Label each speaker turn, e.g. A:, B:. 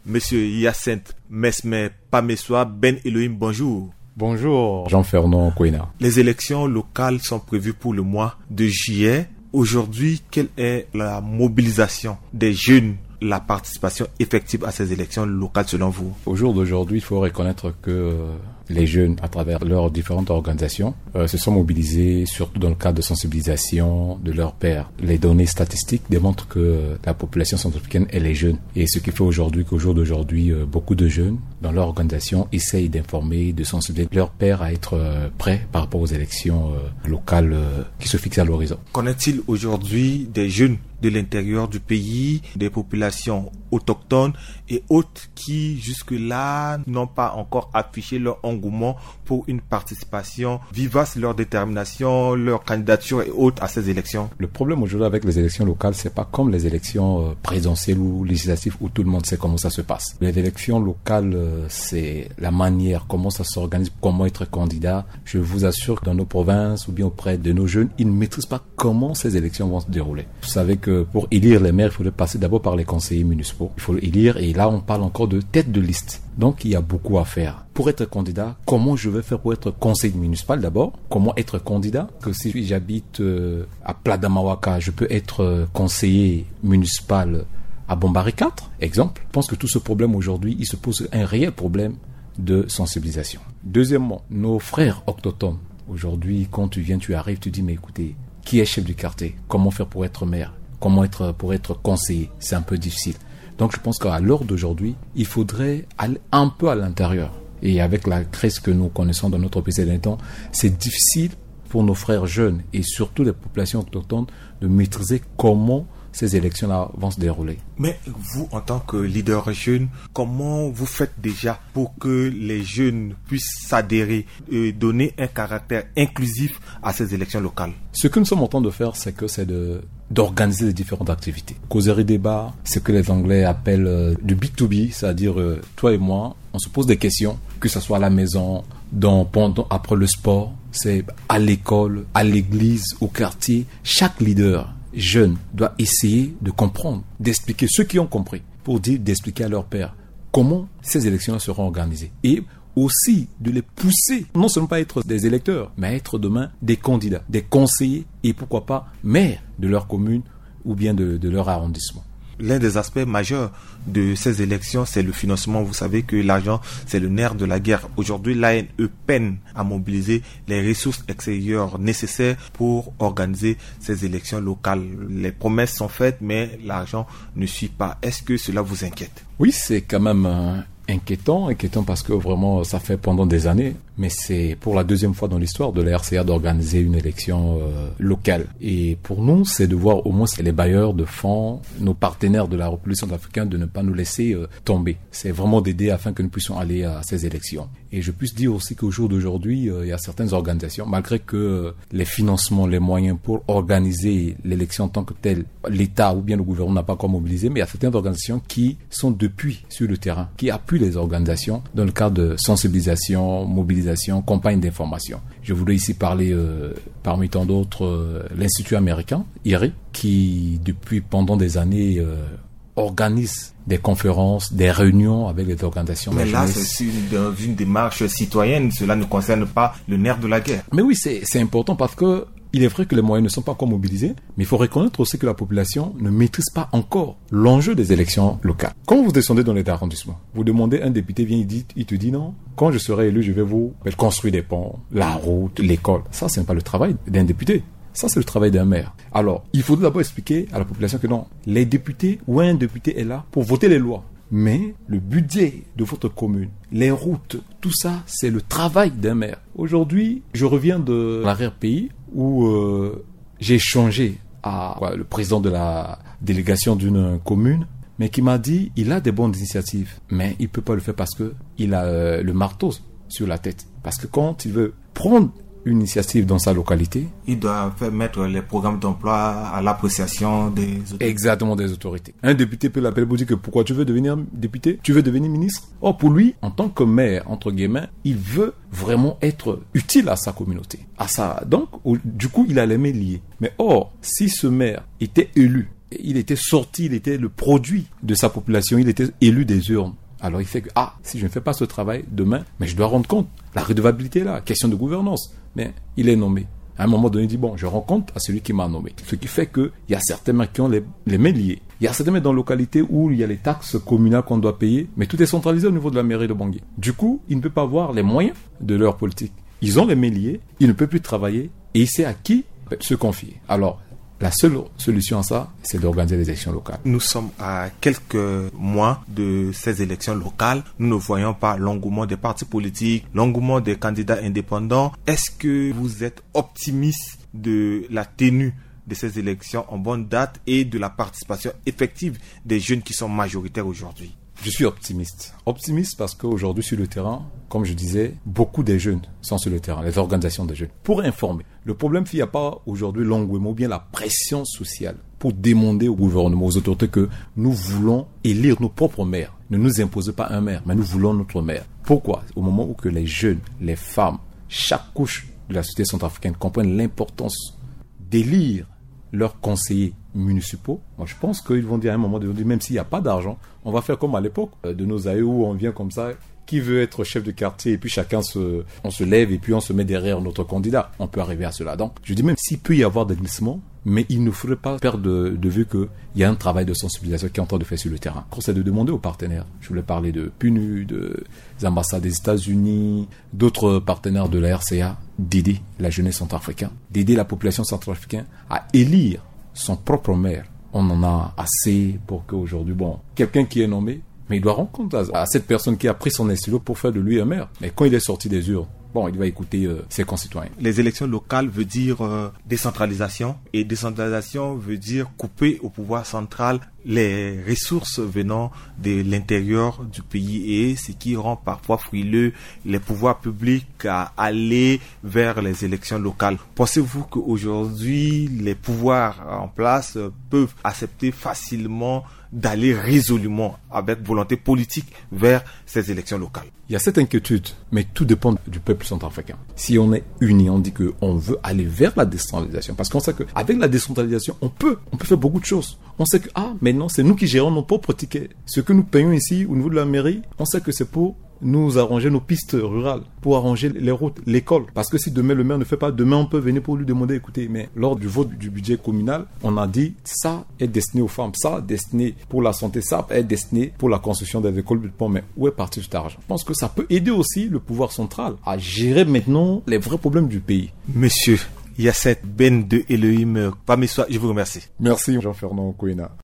A: Monsieur Hyacinthe Mesme Pamesoa Ben Elohim, bonjour.
B: Bonjour Jean-Fernand Kouina.
A: Les élections locales sont prévues pour le mois de juillet. Aujourd'hui, quelle est la mobilisation des jeunes, la participation effective à ces élections locales selon vous?
B: Au jour d'aujourd'hui, il faut reconnaître que les jeunes, à travers leurs différentes organisations, se sont mobilisés, surtout dans le cadre de sensibilisation de leurs pairs. Les données statistiques démontrent que la population centrafricaine, elle est jeune. Et ce qui fait aujourd'hui qu'au jour d'aujourd'hui, beaucoup de jeunes, dans leur organisation, essayent d'informer, de sensibiliser leurs pairs à être prêts par rapport aux élections locales qui se fixent à l'horizon.
A: Qu'en est-il aujourd'hui des jeunes de l'intérieur du pays, des populations autochtones et autres qui jusque-là n'ont pas encore affiché leur engouement pour une participation vivace, leur détermination, leur candidature et autres à ces élections?
B: Le problème aujourd'hui avec les élections locales, c'est pas comme les élections présidentielles ou législatives où tout le monde sait comment ça se passe. Les élections locales, c'est la manière, comment ça s'organise, comment être candidat. Je vous assure que dans nos provinces ou bien auprès de nos jeunes, ils ne maîtrisent pas comment ces élections vont se dérouler. Vous savez que pour élire les maires, il faut passer d'abord par les conseillers municipaux. Il faut élire et là on parle encore de tête de liste. Donc il y a beaucoup à faire. Pour être candidat, comment je vais faire pour être conseiller municipal d'abord? Comment être candidat? Que si j'habite à Pladamawaka, je peux être conseiller municipal à Bombari 4, exemple. Je pense que tout ce problème aujourd'hui, il se pose un réel problème de sensibilisation. Deuxièmement, nos frères autochtones. Aujourd'hui, quand tu viens, tu arrives, tu dis mais écoutez, qui est chef du quartier? Comment faire pour être maire? Comment être pour être conseiller? C'est un peu difficile. Donc je pense qu'à l'heure d'aujourd'hui, il faudrait aller un peu à l'intérieur. Et avec la crise que nous connaissons dans notre pays ces derniers temps, c'est difficile pour nos frères jeunes et surtout les populations autochtones de maîtriser comment ces élections-là vont se dérouler.
A: Mais vous, en tant que leader jeune, comment vous faites déjà pour que les jeunes puissent s'adhérer et donner un caractère inclusif à ces élections locales?
B: Ce que nous sommes en train de faire, c'est d'organiser les différentes activités. Causerie débat, ce que les Anglais appellent du B2B, c'est-à-dire toi et moi, on se pose des questions, que ce soit à la maison, après le sport, c'est à l'école, à l'église, au quartier. Chaque leader jeune doit essayer de comprendre, d'expliquer ceux qui ont compris, pour d'expliquer à leur père comment ces élections seront organisées. Et aussi de les pousser, non seulement pas être des électeurs, mais être demain des candidats, des conseillers et pourquoi pas maires de leur commune ou bien de leur arrondissement.
A: L'un des aspects majeurs de ces élections, c'est le financement. Vous savez que l'argent, c'est le nerf de la guerre. Aujourd'hui, l'ANE peine à mobiliser les ressources extérieures nécessaires pour organiser ces élections locales. Les promesses sont faites, mais l'argent ne suit pas. Est-ce que cela vous inquiète?
B: Oui, c'est quand même inquiétant parce que vraiment ça fait pendant des années, mais c'est pour la deuxième fois dans l'histoire de la RCA d'organiser une élection locale. Et pour nous, c'est de voir au moins les bailleurs de fonds, nos partenaires de la République centrafricaine, de ne pas nous laisser tomber. C'est vraiment d'aider afin que nous puissions aller à ces élections. Et je puisse dire aussi qu'au jour d'aujourd'hui, il y a certaines organisations, malgré que les financements, les moyens pour organiser l'élection en tant que telle, l'État ou bien le gouvernement n'a pas encore mobilisé, mais il y a certaines organisations qui sont depuis sur le terrain, qui appuient les organisations dans le cadre de sensibilisation, mobilisation, campagne d'information. Je voudrais ici parler, parmi tant d'autres, l'Institut américain, IRI, qui depuis pendant des années organise des conférences, des réunions avec les organisations.
A: Mais là, c'est une démarche citoyenne. Cela ne concerne pas le nerf de la guerre.
B: Mais oui, c'est important parce que il est vrai que les moyens ne sont pas encore mobilisés, mais il faut reconnaître aussi que la population ne maîtrise pas encore l'enjeu des élections locales. Quand vous descendez dans les arrondissements, vous demandez un député, il te dit non, quand je serai élu, je vais vous construire des ponts, la route, l'école. Ça, ce n'est pas le travail d'un député. Ça, c'est le travail d'un maire. Alors, il faut d'abord expliquer à la population que non, les députés ou un député est là pour voter les lois. Mais le budget de votre commune, les routes, tout ça, c'est le travail d'un maire. Aujourd'hui, je reviens de l'arrière-pays où j'ai échangé à le président de la délégation d'une commune, mais qui m'a dit il a des bonnes initiatives, mais il peut pas le faire parce que il a le marteau sur la tête. Parce que quand il veut prendre une initiative dans sa localité,
A: il doit faire mettre les programmes d'emploi à l'appréciation des autorités.
B: Exactement, des autorités. Un député peut l'appeler pour dire que pourquoi tu veux devenir député, tu veux devenir ministre. Or, pour lui, en tant que maire, entre guillemets, il veut vraiment être utile à sa communauté. Donc, du coup, il a les mains liées. Mais or, si ce maire était élu il était sorti, il était le produit de sa population, il était élu des urnes. Alors il fait que, si je ne fais pas ce travail demain, mais je dois rendre compte. La redevabilité est là, question de gouvernance. Mais il est nommé. À un moment donné, il dit, bon, je rends compte à celui qui m'a nommé. Ce qui fait qu'il y a certains maires qui ont les mains liées. Il y a certains maires dans la localité où il y a les taxes communales qu'on doit payer, mais tout est centralisé au niveau de la mairie de Bangui. Du coup, il ne peut pas avoir les moyens de leur politique. Ils ont les mains liées, il ne peut plus travailler, et il sait à qui se confier. Alors, la seule solution à ça, c'est d'organiser des élections locales.
A: Nous sommes à quelques mois de ces élections locales. Nous ne voyons pas l'engouement des partis politiques, l'engouement des candidats indépendants. Est-ce que vous êtes optimiste de la tenue de ces élections en bonne date et de la participation effective des jeunes qui sont majoritaires aujourd'hui?
B: Je suis optimiste. Optimiste parce qu'aujourd'hui sur le terrain, comme je disais, beaucoup des jeunes sont sur le terrain, les organisations des jeunes, pour informer. Le problème, c'est qu'il n'y a pas aujourd'hui l'engouement ou bien la pression sociale pour demander au gouvernement, aux autorités que nous voulons élire nos propres maires. Ne nous imposez pas un maire, mais nous voulons notre maire. Pourquoi? Au moment où que les jeunes, les femmes, chaque couche de la société centrafricaine comprennent l'importance d'élire leurs conseillers municipaux, moi je pense qu'ils vont dire à un moment donné, même s'il n'y a pas d'argent, on va faire comme à l'époque de nos aïeux où on vient comme ça, qui veut être chef de quartier et puis on se lève et puis on se met derrière notre candidat. On peut arriver à cela. Donc je dis même s'il peut y avoir des glissements, mais il ne faudrait pas perdre de vue qu'il y a un travail de sensibilisation qui est en train de faire sur le terrain. C'est de demander aux partenaires. Je voulais parler de PNUD, des ambassades des États-Unis, d'autres partenaires de la RCA, d'aider la jeunesse centrafricaine, d'aider la population centrafricaine à élire son propre maire. On en a assez pour qu'aujourd'hui, quelqu'un qui est nommé, mais il doit rendre compte à cette personne qui a pris son stylo pour faire de lui un maire. Mais quand il est sorti des urnes, il va écouter ses concitoyens.
A: Les élections locales veut dire décentralisation. Et décentralisation veut dire couper au pouvoir central les ressources venant de l'intérieur du pays. Et ce qui rend parfois frileux les pouvoirs publics à aller vers les élections locales. Pensez-vous qu'aujourd'hui, les pouvoirs en place peuvent accepter facilement d'aller résolument, avec volonté politique, vers ces élections locales?
B: Il y a cette inquiétude, mais tout dépend du peuple centrafricain. Si on est unis, on dit qu'on veut aller vers la décentralisation, parce qu'on sait qu'avec la décentralisation, on peut faire beaucoup de choses. On sait que, maintenant, c'est nous qui gérons nos propres tickets. Ce que nous payons ici, au niveau de la mairie, on sait que c'est pour nous arranger nos pistes rurales, pour arranger les routes, l'école. Parce que si demain le maire ne fait pas, demain on peut venir pour lui demander, écoutez, mais lors du vote du budget communal, on a dit ça est destiné aux femmes, ça est destiné pour la santé, ça est destiné pour la construction des écoles. Mais où est parti cet argent? Je pense que ça peut aider aussi le pouvoir central à gérer maintenant les vrais problèmes du pays.
A: Monsieur Yacet Ben de Elohim Pamessoa, je vous remercie.
B: Merci Jean-Fernand Kouena.